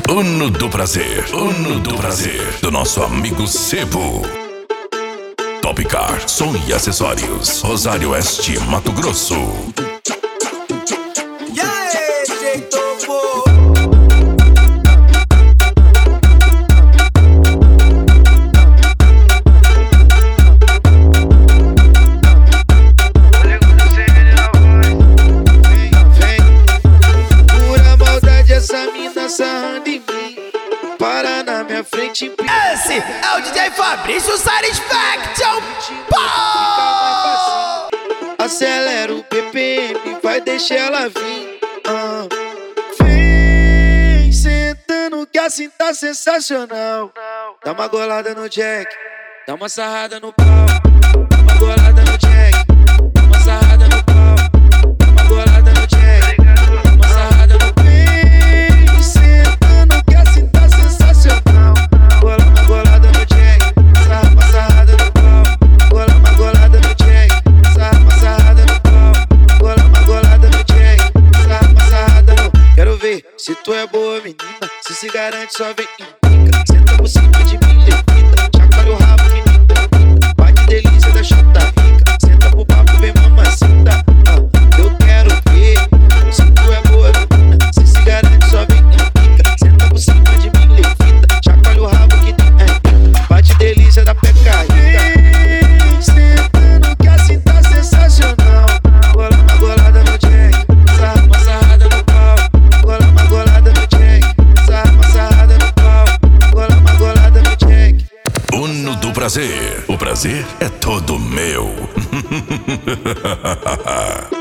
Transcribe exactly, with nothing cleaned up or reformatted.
Uno do prazer, Uno do prazer, do nosso amigo Sebo. Top Car, som e acessórios, Rosário Oeste, Mato Grosso. E aí, jeito bom. Sarrando em mim, para na minha frente. Esse é o D J Fabrício Satisfaction. Acelera o B P M, vai deixar ela vir. ah. Vem sentando que assim tá sensacional. Dá uma golada no Jack, dá uma sarrada no pau. Dá uma golada no Jack, dá uma sarrada no pau. Dá uma golada no Jack, dá uma sarrada no pau. Se tu é boa menina, se se garante só vem e pica. Senta por cima de mim, levita, chacoalha o rabo que nem dá. Bate delícia da chata rica, senta pro papo, vem mamacita. ah, Eu quero ver, se tu é boa menina, se se garante só vem e pica. Senta por cima de mim, levita, chacoalha o rabo que nem dá. Bate delícia da peca rica. Sentando que assim tá sensacional. Gola uma golada no Jack, sarra uma sarrada no pau. Gola uma golada no Jack, sarra uma sarrada no pau. Gola uma golada no Jack. Uno do prazer, o prazer é todo meu.